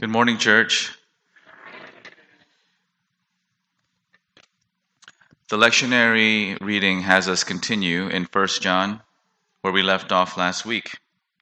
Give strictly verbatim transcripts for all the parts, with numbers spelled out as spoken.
Good morning, church. The lectionary reading has us continue in First John, where we left off last week.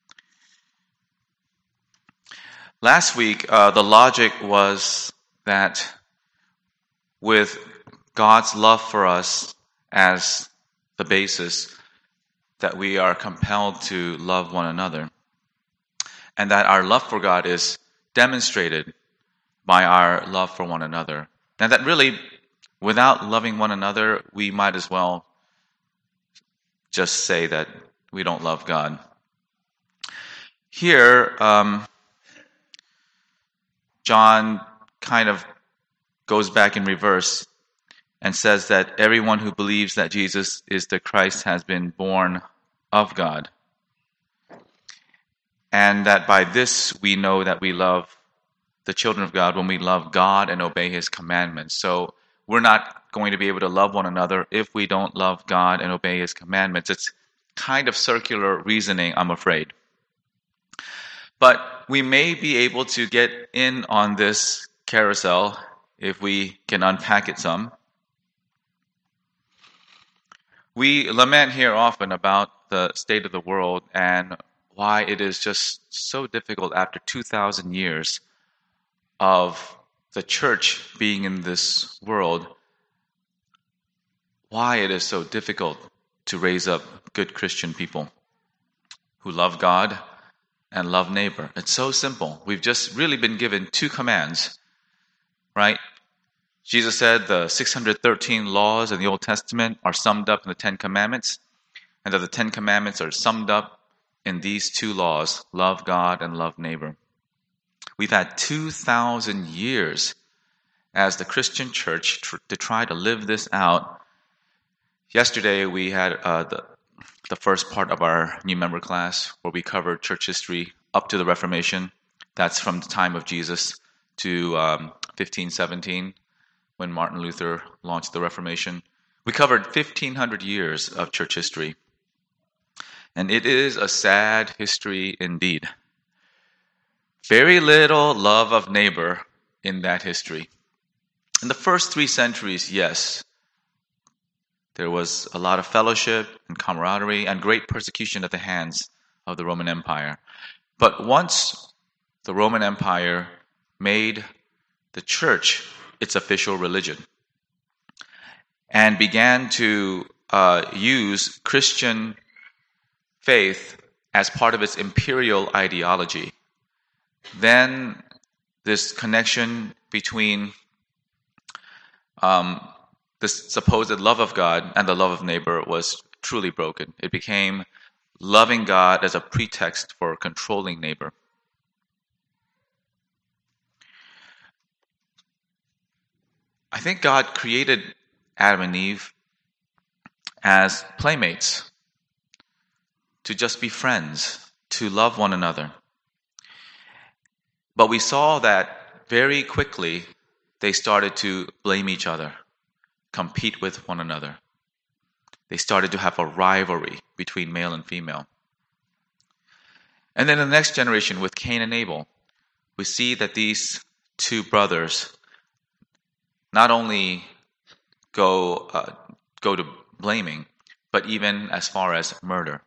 Last week, uh, the logic was that with God's love for us as the basis, that we are compelled to love one another, and that our love for God is demonstrated by our love for one another. And that really, without loving one another, we might as well just say that we don't love God. Here, um, John kind of goes back in reverse and says that everyone who believes that Jesus is the Christ has been born of God. And that by this we know that we love the children of God when we love God and obey His commandments. So we're not going to be able to love one another if we don't love God and obey His commandments. It's kind of circular reasoning, I'm afraid. But we may be able to get in on this carousel if we can unpack it some. We lament here often about the state of the world and why it is just so difficult after two thousand years of the church being in this world, why it is so difficult to raise up good Christian people who love God and love neighbor. It's so simple. We've just really been given two commands, right? Jesus said the six hundred thirteen laws in the Old Testament are summed up in the Ten Commandments, and that the Ten Commandments are summed up in these two laws, love God and love neighbor. We've had two thousand years as the Christian church tr- to try to live this out. Yesterday we had uh, the, the first part of our new member class where we covered church history up to the Reformation. That's from the time of Jesus to um, fifteen seventeen when Martin Luther launched the Reformation. We covered fifteen hundred years of church history. And it is a sad history indeed. Very little love of neighbor in that history. In the first three centuries, yes, there was a lot of fellowship and camaraderie and great persecution at the hands of the Roman Empire. But once the Roman Empire made the church its official religion and began to uh, use Christian faith as part of its imperial ideology, then this connection between um, this supposed love of God and the love of neighbor was truly broken. It became loving God as a pretext for controlling neighbor. I think God created Adam and Eve as playmates, to just be friends, to love one another. But we saw that very quickly they started to blame each other, compete with one another. They started to have a rivalry between male and female. And then in the next generation with Cain and Abel, we see that these two brothers not only go uh, go to blaming, but even as far as murder.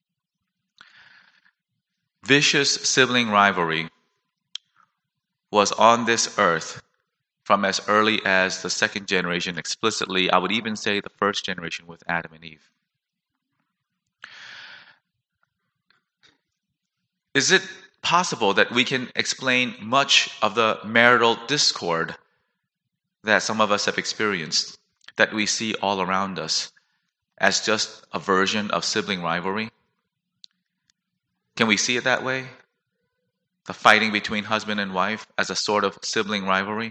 Vicious sibling rivalry was on this earth from as early as the second generation, explicitly, I would even say the first generation with Adam and Eve. Is it possible that we can explain much of the marital discord that some of us have experienced, that we see all around us, as just a version of sibling rivalry? Can we see it that way? The fighting between husband and wife as a sort of sibling rivalry?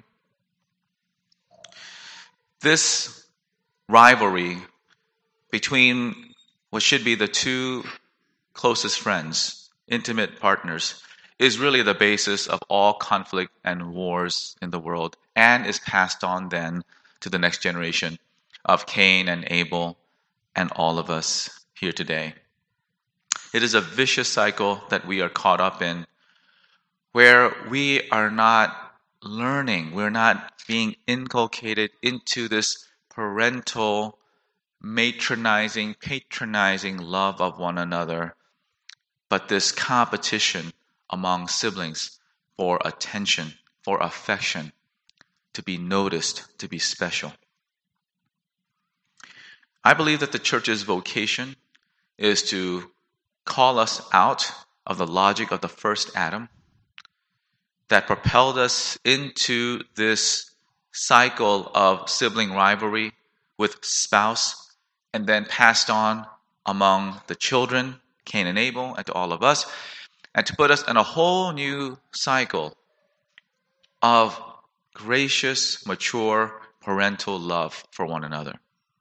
This rivalry between what should be the two closest friends, intimate partners, is really the basis of all conflict and wars in the world, and is passed on then to the next generation of Cain and Abel and all of us here today. It is a vicious cycle that we are caught up in, where we are not learning, we're not being inculcated into this parental, matronizing, patronizing love of one another, but this competition among siblings for attention, for affection, to be noticed, to be special. I believe that the church's vocation is to call us out of the logic of the first Adam that propelled us into this cycle of sibling rivalry with spouse and then passed on among the children, Cain and Abel, and to all of us, and to put us in a whole new cycle of gracious, mature, parental love for one another.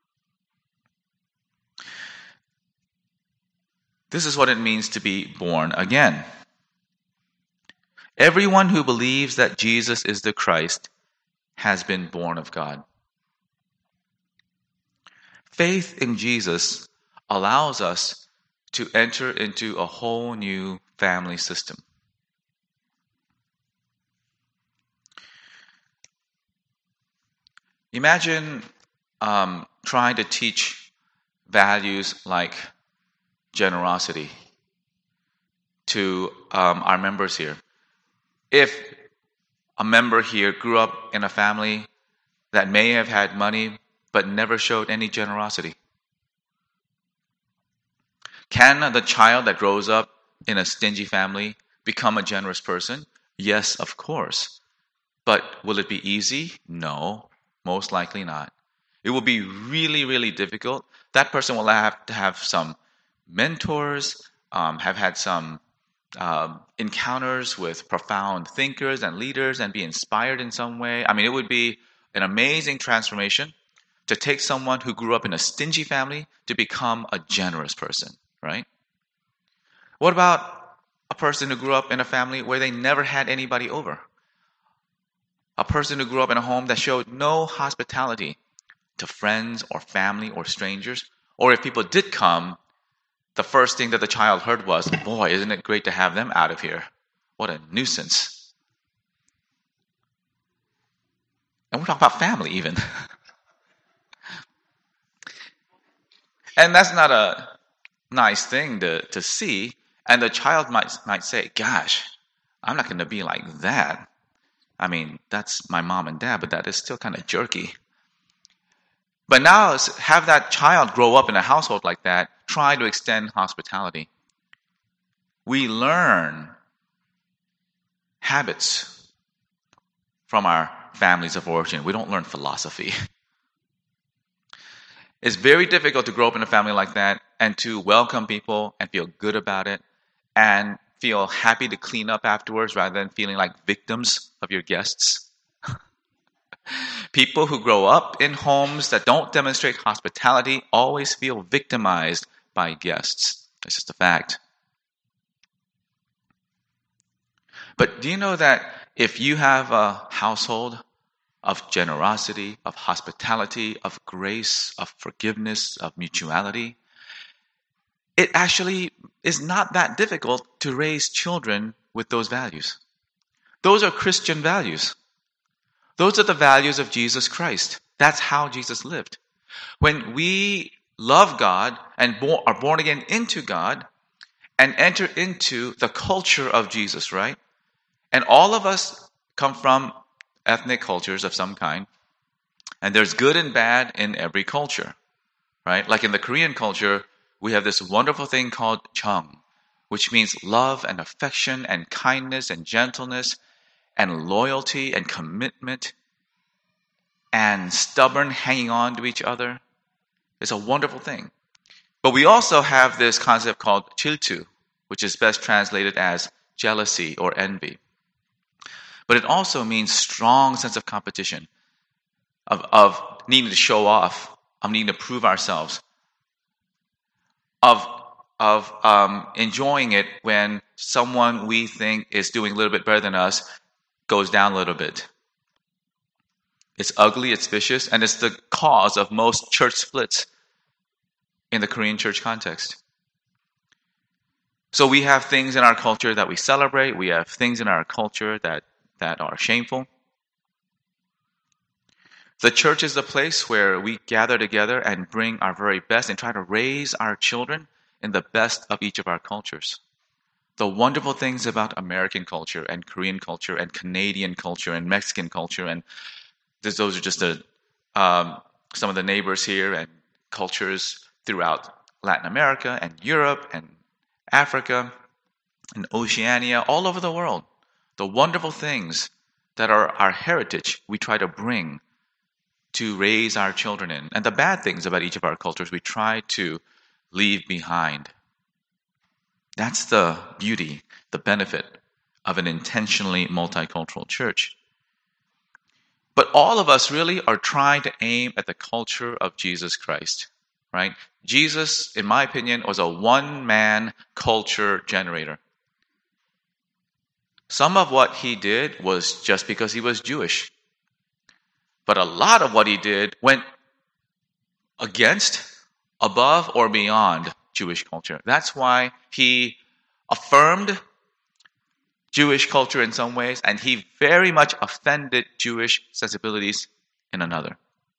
This is what it means to be born again. Everyone who believes that Jesus is the Christ has been born of God. Faith in Jesus allows us to enter into a whole new family system. Imagine um, trying to teach values like generosity to um, our members here. If a member here grew up in a family that may have had money but never showed any generosity, can the child that grows up in a stingy family become a generous person? Yes, of course. But will it be easy? No, most likely not. It will be really, really difficult. That person will have to have some mentors, um, have had some um, encounters with profound thinkers and leaders and be inspired in some way. I mean, it would be an amazing transformation to take someone who grew up in a stingy family to become a generous person, right? What about a person who grew up in a family where they never had anybody over? A person who grew up in a home that showed no hospitality to friends or family or strangers, or if people did come, the first thing that the child heard was, boy, isn't it great to have them out of here? What a nuisance. And we're talking about family even. And that's not a nice thing to, to see. And the child might, might say, gosh, I'm not going to be like that. I mean, that's my mom and dad, but that is still kind of jerky. But now have that child grow up in a household like that, try to extend hospitality. We learn habits from our families of origin. We don't learn philosophy. It's very difficult to grow up in a family like that and to welcome people and feel good about it and feel happy to clean up afterwards rather than feeling like victims of your guests. People who grow up in homes that don't demonstrate hospitality always feel victimized by guests. It's just a fact. But do you know that if you have a household of generosity, of hospitality, of grace, of forgiveness, of mutuality, it actually is not that difficult to raise children with those values. Those are Christian values. Those are the values of Jesus Christ. That's how Jesus lived. When we love God and are born again into God and enter into the culture of Jesus, right? And all of us come from ethnic cultures of some kind. And there's good and bad in every culture, right? Like in the Korean culture, we have this wonderful thing called chung, which means love and affection and kindness and gentleness and loyalty and commitment and stubborn hanging on to each other. It's a wonderful thing. But we also have this concept called 질투, which is best translated as jealousy or envy. But it also means strong sense of competition, of, of needing to show off, of needing to prove ourselves, of, of um, enjoying it when someone we think is doing a little bit better than us goes down a little bit. It's ugly, it's vicious, and it's the cause of most church splits in the Korean church context. So we have things in our culture that we celebrate. We have things in our culture that, that are shameful. The church is the place where we gather together and bring our very best and try to raise our children in the best of each of our cultures. The wonderful things about American culture and Korean culture and Canadian culture and Mexican culture, and this, those are just the, um, some of the neighbors here and cultures throughout Latin America and Europe and Africa and Oceania, all over the world. The wonderful things that are our heritage we try to bring to raise our children in. And the bad things about each of our cultures we try to leave behind. That's the beauty, the benefit of an intentionally multicultural church. But all of us really are trying to aim at the culture of Jesus Christ, right? Jesus, in my opinion, was a one-man culture generator. Some of what he did was just because he was Jewish. But a lot of what he did went against, above, or beyond Jewish culture. That's why he affirmed Jewish culture in some ways, and he very much offended Jewish sensibilities in another.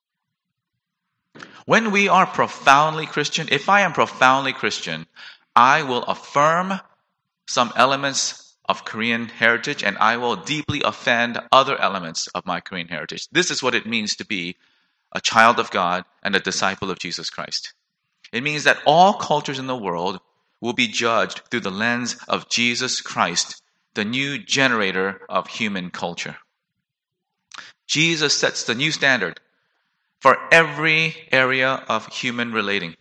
When we are profoundly Christian, if I am profoundly Christian, I will affirm some elements of Korean heritage, and I will deeply offend other elements of my Korean heritage. This is what it means to be a child of God and a disciple of Jesus Christ. It means that all cultures in the world will be judged through the lens of Jesus Christ, the new generator of human culture. Jesus sets the new standard for every area of human relating.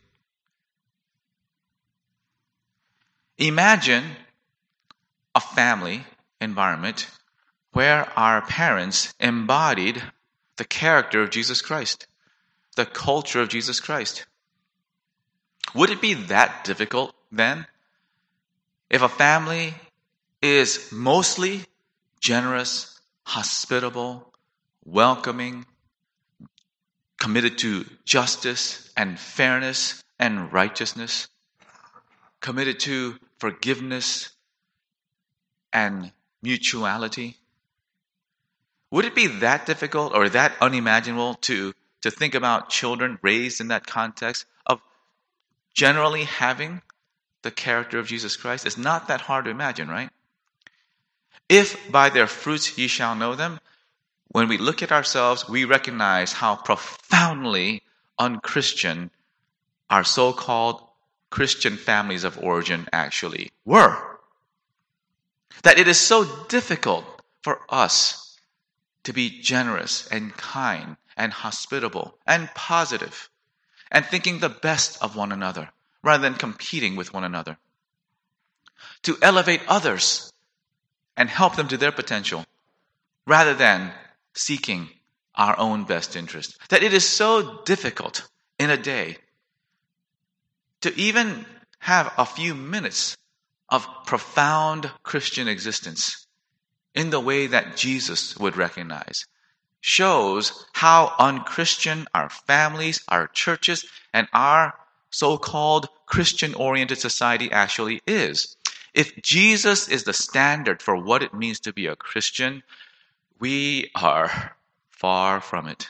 Imagine a family environment where our parents embodied the character of Jesus Christ, the culture of Jesus Christ. Would it be that difficult then if a family is mostly generous, hospitable, welcoming, committed to justice and fairness and righteousness, committed to forgiveness and mutuality? Would it be that difficult or that unimaginable to, to think about children raised in that context of generally having the character of Jesus Christ? It's not that hard to imagine, right? If by their fruits ye shall know them, when we look at ourselves, we recognize how profoundly unchristian our so-called Christian families of origin actually were. That it is so difficult for us to be generous and kind and hospitable and positive and thinking the best of one another rather than competing with one another. To elevate others and help them to their potential rather than seeking our own best interest. That it is so difficult in a day to even have a few minutes of profound Christian existence in the way that Jesus would recognize, shows how unchristian our families, our churches, and our so-called Christian-oriented society actually is. If Jesus is the standard for what it means to be a Christian, we are far from it.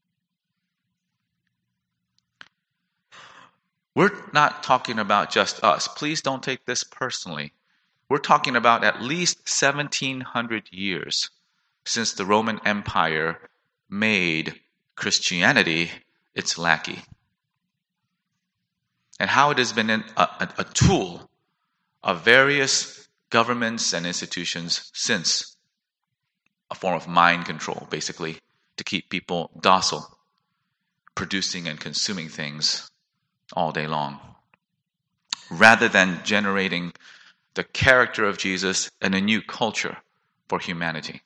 We're not talking about just us. Please don't take this personally. We're talking about at least seventeen hundred years since the Roman Empire made Christianity its lackey. And how it has been a, a, a tool of various governments and institutions since, a form of mind control, basically, to keep people docile, producing and consuming things all day long, rather than generating the character of Jesus and a new culture for humanity.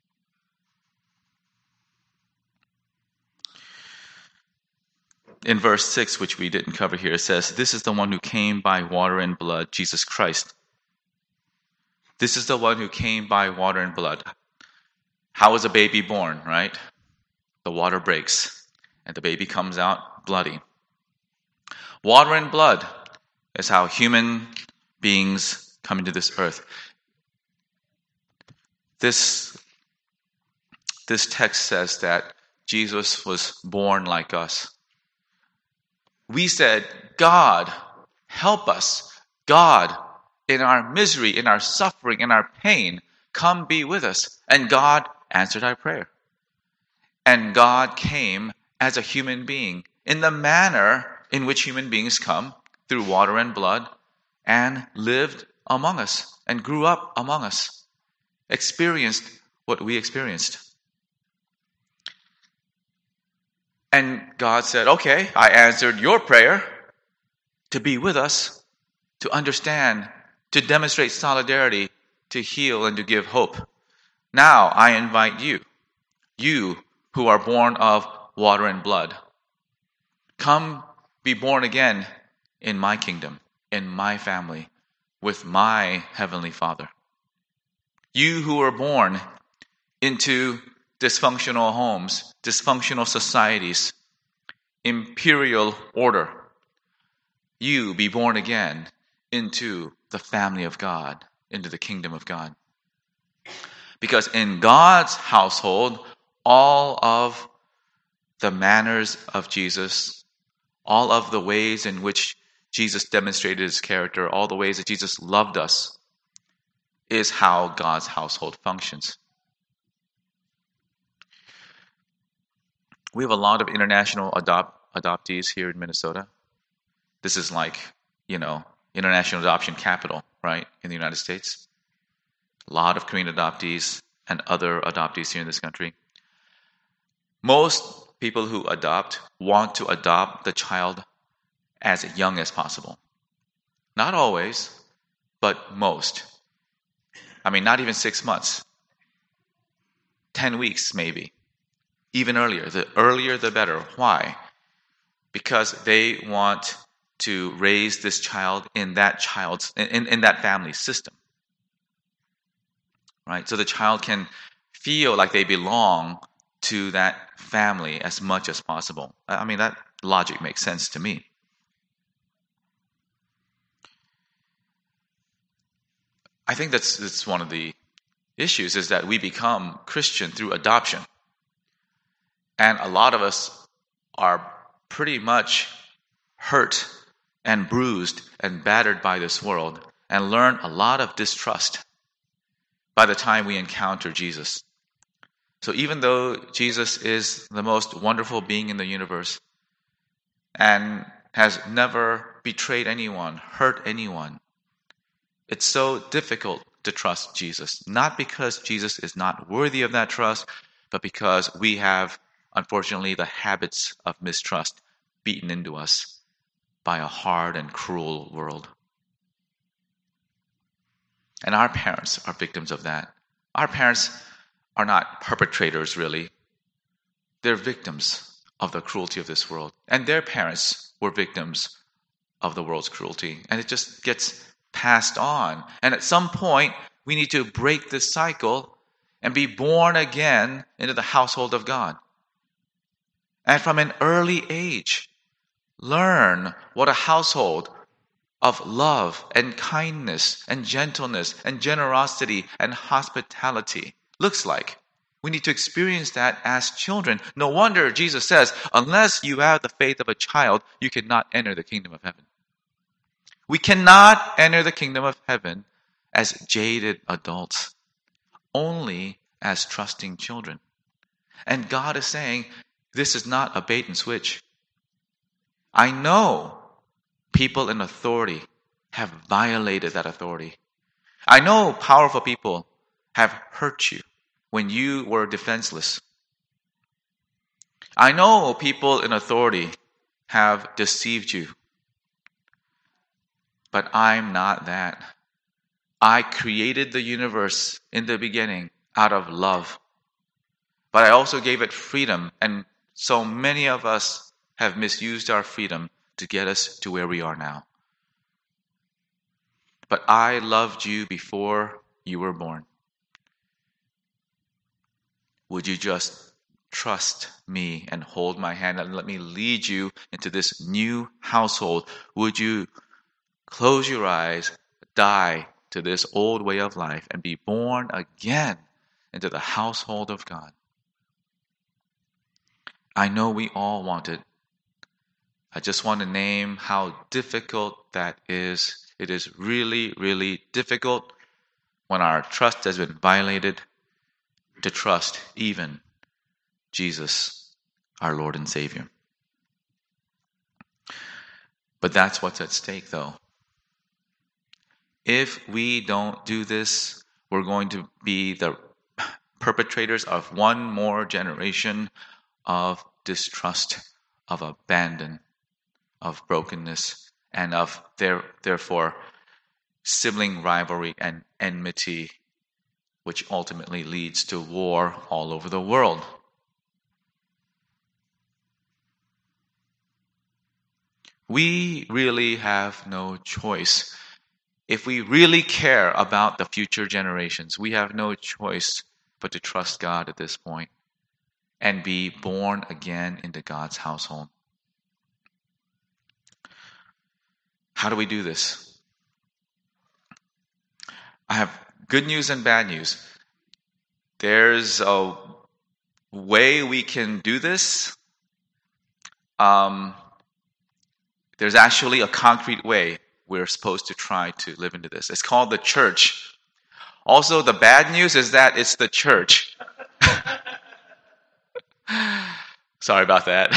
In verse six, which we didn't cover here, it says, "This is the one who came by water and blood, Jesus Christ." This is the one who came by water and blood. How is a baby born, right? The water breaks, and the baby comes out bloody. Water and blood is how human beings come into this earth. This, this text says that Jesus was born like us. We said, God, help us. God, in our misery, in our suffering, in our pain, come be with us. And God answered our prayer. And God came as a human being in the manner in which human beings come, through water and blood, and lived among us and grew up among us, experienced what we experienced. And God said, okay, I answered your prayer to be with us, to understand, to demonstrate solidarity, to heal and to give hope. Now I invite you, you who are born of water and blood, come be born again in my kingdom, in my family, with my heavenly Father. You who were born into dysfunctional homes, dysfunctional societies, imperial order, you be born again into the family of God, into the kingdom of God. Because in God's household, all of the manners of Jesus, all of the ways in which Jesus demonstrated his character, all the ways that Jesus loved us, is how God's household functions. We have a lot of international adopt, adoptees here in Minnesota. This is like, you know, international adoption capital, right, in the United States. A lot of Korean adoptees and other adoptees here in this country. Most people who adopt want to adopt the child as young as possible. Not always, but most. I mean, not even six months. Ten weeks, maybe. Even earlier. The earlier, the better. Why? Because they want to raise this child in that child's, in, in that family system. Right? So the child can feel like they belong to that family as much as possible. I mean, that logic makes sense to me. I think that's, that's one of the issues, is that we become Christian through adoption. And a lot of us are pretty much hurt and bruised and battered by this world and learn a lot of distrust by the time we encounter Jesus. So even though Jesus is the most wonderful being in the universe and has never betrayed anyone, hurt anyone, it's so difficult to trust Jesus. Not because Jesus is not worthy of that trust, but because we have, unfortunately, the habits of mistrust beaten into us by a hard and cruel world. And our parents are victims of that. Our parents are not perpetrators, really. They're victims of the cruelty of this world. And their parents were victims of the world's cruelty. And it just gets passed on. And at some point, we need to break this cycle and be born again into the household of God. And from an early age, learn what a household of love and kindness and gentleness and generosity and hospitality looks like. We need to experience that as children. No wonder Jesus says, unless you have the faith of a child, you cannot enter the kingdom of heaven. We cannot enter the kingdom of heaven as jaded adults, only as trusting children. And God is saying, this is not a bait and switch. I know people in authority have violated that authority. I know powerful people have hurt you when you were defenseless. I know people in authority have deceived you. But I'm not that. I created the universe in the beginning out of love. But I also gave it freedom, and so many of us have misused our freedom to get us to where we are now. But I loved you before you were born. Would you just trust me and hold my hand and let me lead you into this new household? Would you close your eyes, die to this old way of life and be born again into the household of God. I know we all want it. I just want to name how difficult that is. It is really, really difficult when our trust has been violated to trust even Jesus, our Lord and Savior. But that's what's at stake, though. If we don't do this, we're going to be the perpetrators of one more generation of distrust, of abandon, of brokenness, and of there, therefore sibling rivalry and enmity, which ultimately leads to war all over the world. We really have no choice. If we really care about the future generations, we have no choice but to trust God at this point and be born again into God's household. How do we do this? I have good news and bad news. There's a way we can do this. Um, there's actually a concrete way we're supposed to try to live into this. It's called the church. Also, the bad news is that it's the church. Sorry about that.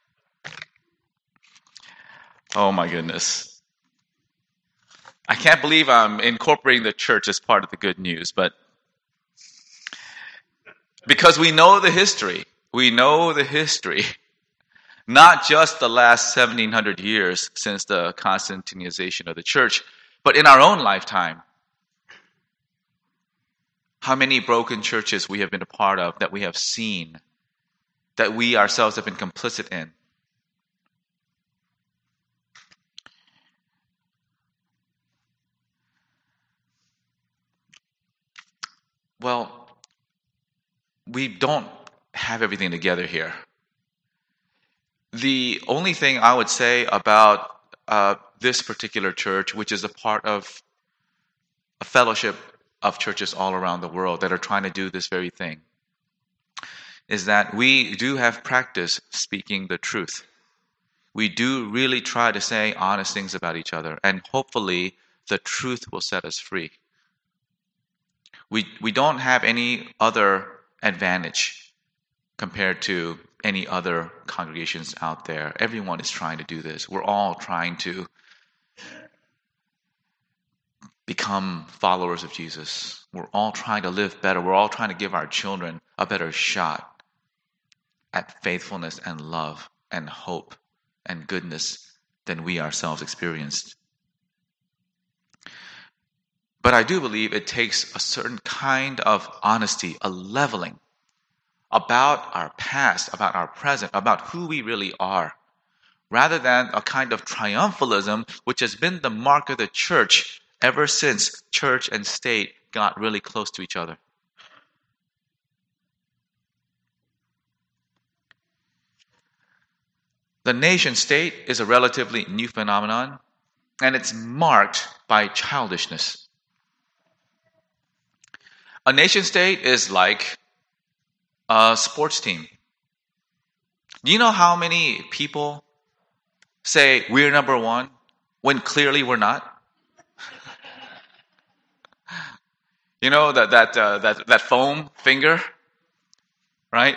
Oh my goodness. I can't believe I'm incorporating the church as part of the good news, but because we know the history, we know the history, not just the last seventeen hundred years since the Constantinization of the church, but in our own lifetime. How many broken churches we have been a part of, that we have seen, that we ourselves have been complicit in. Well, we don't have everything together here. The only thing I would say about uh, this particular church, which is a part of a fellowship of churches all around the world that are trying to do this very thing, is that we do have practice speaking the truth. We do really try to say honest things about each other, and hopefully the truth will set us free. We we don't have any other advantage compared to any other congregations out there. Everyone is trying to do this. We're all trying to become followers of Jesus. We're all trying to live better. We're all trying to give our children a better shot at faithfulness and love and hope and goodness than we ourselves experienced. But I do believe it takes a certain kind of honesty, a leveling about our past, about our present, about who we really are, rather than a kind of triumphalism which has been the mark of the church ever since church and state got really close to each other. The nation state is a relatively new phenomenon, and it's marked by childishness. A nation state is like a sports team. Do you know how many people say we're number one when clearly we're not? You know that that uh, that that foam finger, right?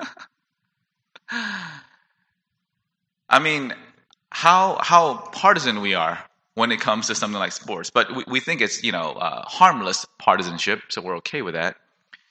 I mean, how how partisan we are when it comes to something like sports, but we, we think it's, you know, uh, harmless partisanship, so we're okay with that.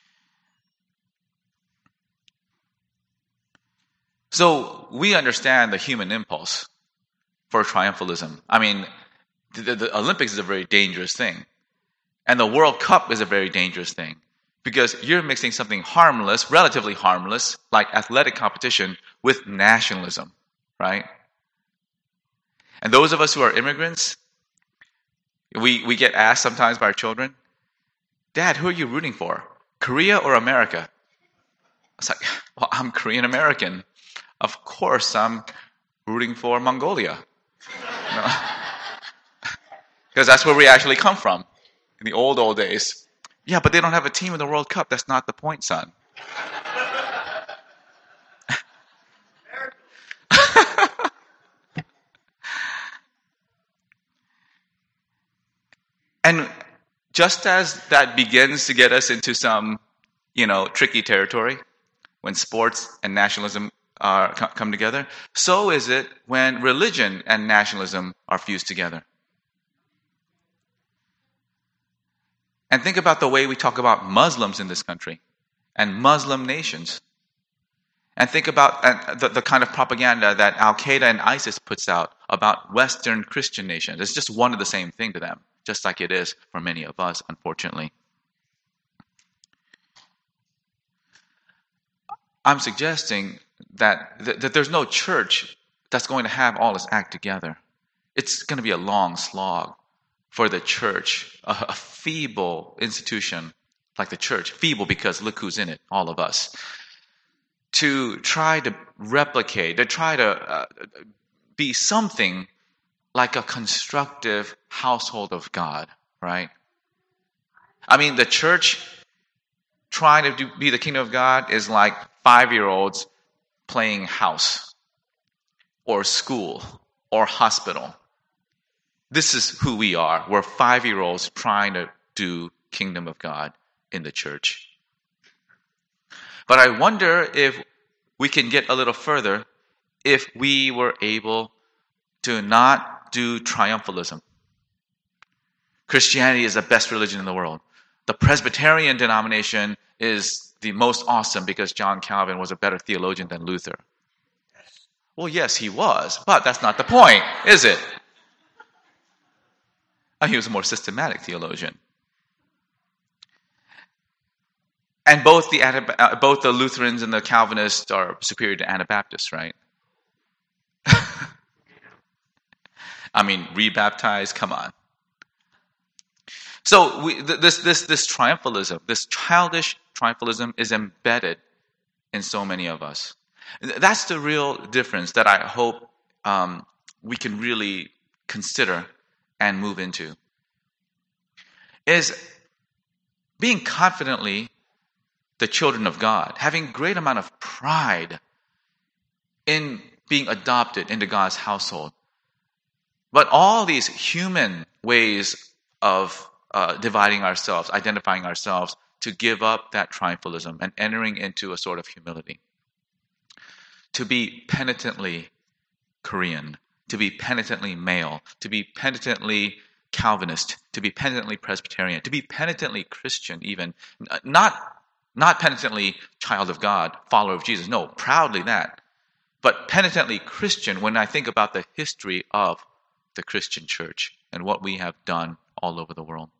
So we understand the human impulse for triumphalism. I mean, the, the Olympics is a very dangerous thing, and the World Cup is a very dangerous thing, because you're mixing something harmless, relatively harmless, like athletic competition, with nationalism, right? And those of us who are immigrants, we, we get asked sometimes by our children, Dad, who are you rooting for? Korea or America? It's like, well, I'm Korean American. Of course I'm rooting for Mongolia. Because Because that's where we actually come from in the old, old days. Yeah, but they don't have a team in the World Cup. That's not the point, son. And just as that begins to get us into some, you know, tricky territory, when sports and nationalism are, come together, so is it when religion and nationalism are fused together. And think about the way we talk about Muslims in this country and Muslim nations. And think about uh, the, the kind of propaganda that Al-Qaeda and ISIS puts out about Western Christian nations. It's just one of the same thing to them, just like it is for many of us, unfortunately. I'm suggesting that, th- that there's no church that's going to have all its act together. It's going to be a long slog for the church, a, a feeble institution like the church, feeble because look who's in it, all of us, to try to replicate, to try to uh, be something like a constructive household of God, right? I mean, the church trying to do, be the kingdom of God is like five-year-olds playing house or school or hospital. This is who we are. We're five-year-olds trying to do kingdom of God in the church. But I wonder if we can get a little further if we were able to not do triumphalism. Christianity is the best religion in the world. The Presbyterian denomination is the most awesome because John Calvin was a better theologian than Luther. Well, yes, he was, but that's not the point, is it? He was a more systematic theologian. And both the both the Lutherans and the Calvinists are superior to Anabaptists, right? I mean, rebaptized, come on. So we, this this this triumphalism, this childish triumphalism is embedded in so many of us. That's the real difference that I hope um, we can really consider and move into. Is being confidently the children of God, having great amount of pride in being adopted into God's household. But all these human ways of uh, dividing ourselves, identifying ourselves, to give up that triumphalism and entering into a sort of humility. To be penitently Korean, to be penitently male, to be penitently Calvinist, to be penitently Presbyterian, to be penitently Christian even. Not, not penitently child of God, follower of Jesus. No, proudly that. But penitently Christian when I think about the history of the Christian church and what we have done all over the world.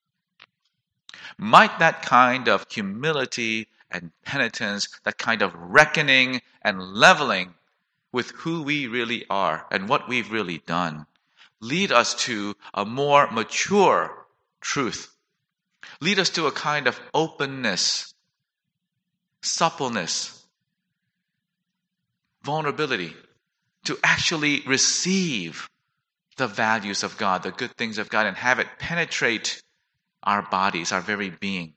Might that kind of humility and penitence, that kind of reckoning and leveling with who we really are and what we've really done, lead us to a more mature truth. Lead us to a kind of openness, suppleness, vulnerability, to actually receive the values of God, the good things of God, and have it penetrate our bodies, our very being.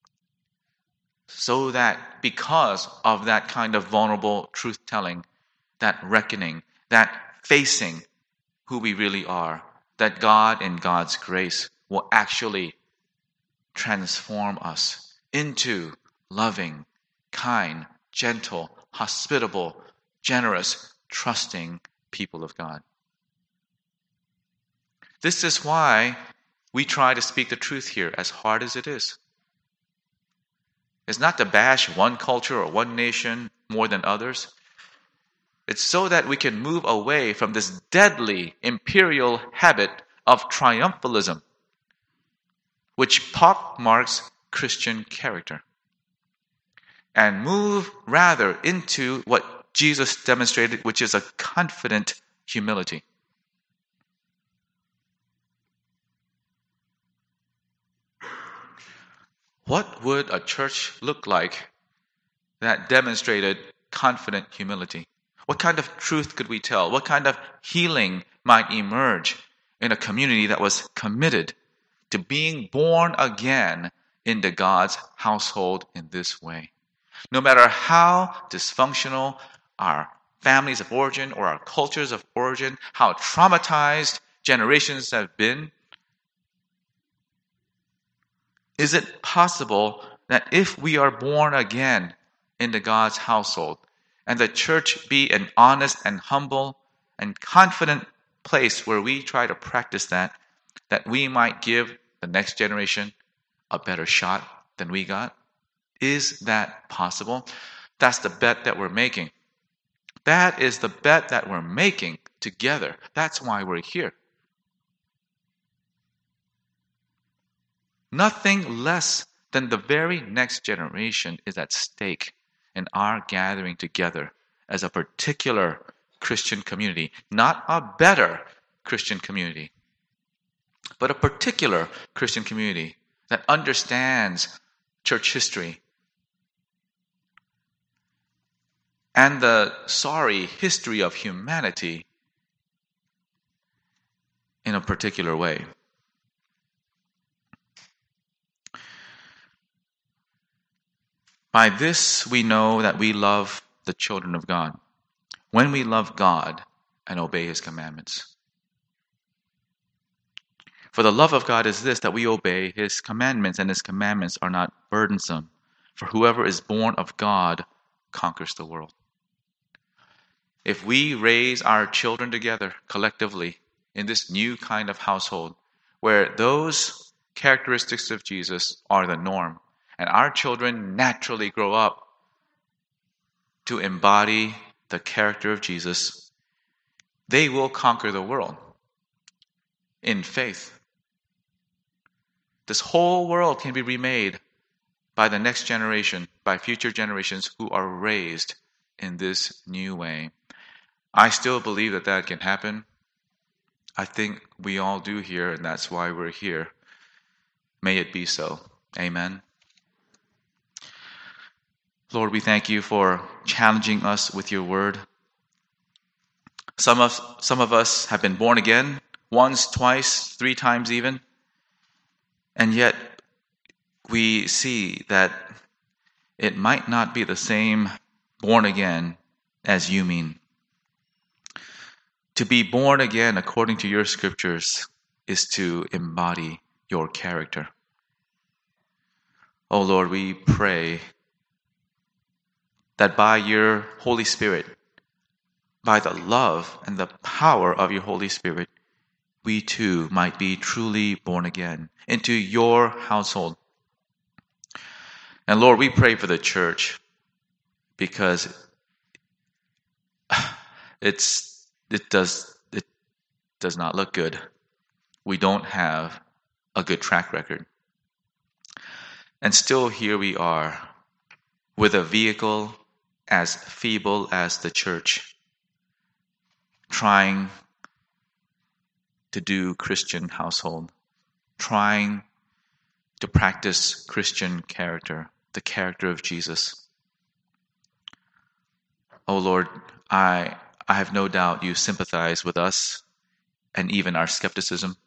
So that because of that kind of vulnerable truth-telling, that reckoning, that facing who we really are, that God in God's grace will actually transform us into loving, kind, gentle, hospitable, generous, trusting people of God. This is why we try to speak the truth here, as hard as it is. It's not to bash one culture or one nation more than others. It's so that we can move away from this deadly imperial habit of triumphalism, which pockmarks Christian character, and move rather into what Jesus demonstrated, which is a confident humility. What would a church look like that demonstrated confident humility? What kind of truth could we tell? What kind of healing might emerge in a community that was committed to being born again into God's household in this way. No matter how dysfunctional our families of origin or our cultures of origin, how traumatized generations have been, is it possible that if we are born again into God's household and the church be an honest and humble and confident place where we try to practice that, that we might give the next generation a better shot than we got? Is that possible? That's the bet that we're making. That is the bet that we're making together. That's why we're here. Nothing less than the very next generation is at stake in our gathering together as a particular Christian community, not a better Christian community, but a particular Christian community that understands church history and the sorry history of humanity in a particular way. By this we know that we love the children of God, when we love God and obey His commandments. For the love of God is this, that we obey His commandments, and His commandments are not burdensome. For whoever is born of God conquers the world. If we raise our children together collectively in this new kind of household, where those characteristics of Jesus are the norm, and our children naturally grow up to embody the character of Jesus, they will conquer the world in faith. This whole world can be remade by the next generation, by future generations who are raised in this new way. I still believe that that can happen. I think we all do here, and that's why we're here. May it be so. Amen. Lord, we thank you for challenging us with your word. Some of, some of us have been born again, once, twice, three times even, and yet we see that it might not be the same born again as you mean. To be born again according to your scriptures is to embody your character. Oh Lord, we pray that by your Holy Spirit, by the love and the power of your Holy Spirit, we too might be truly born again into your household. And Lord, we pray for the church because it's it does it does not look good. We don't have a good track record. And still here we are with a vehicle as feeble as the church, trying to do Christian household, trying to practice Christian character, the character of Jesus. Oh Lord, I I have no doubt you sympathize with us and even our skepticism.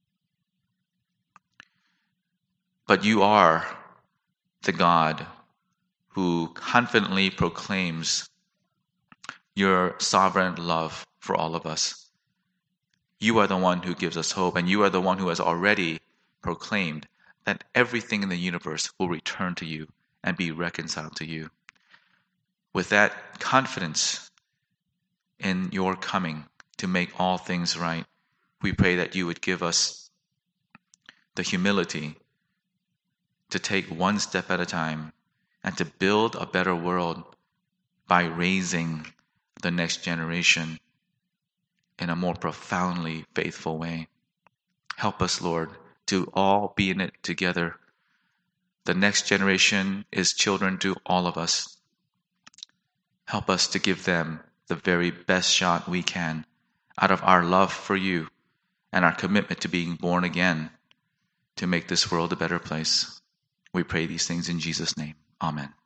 But you are the God who confidently proclaims your sovereign love for all of us. You are the one who gives us hope, and you are the one who has already proclaimed that everything in the universe will return to you and be reconciled to you. With that confidence in your coming to make all things right, we pray that you would give us the humility to take one step at a time and to build a better world by raising the next generation in a more profoundly faithful way. Help us, Lord, to all be in it together. The next generation is children to all of us. Help us to give them the very best shot we can out of our love for you and our commitment to being born again to make this world a better place. We pray these things in Jesus' name. Amen.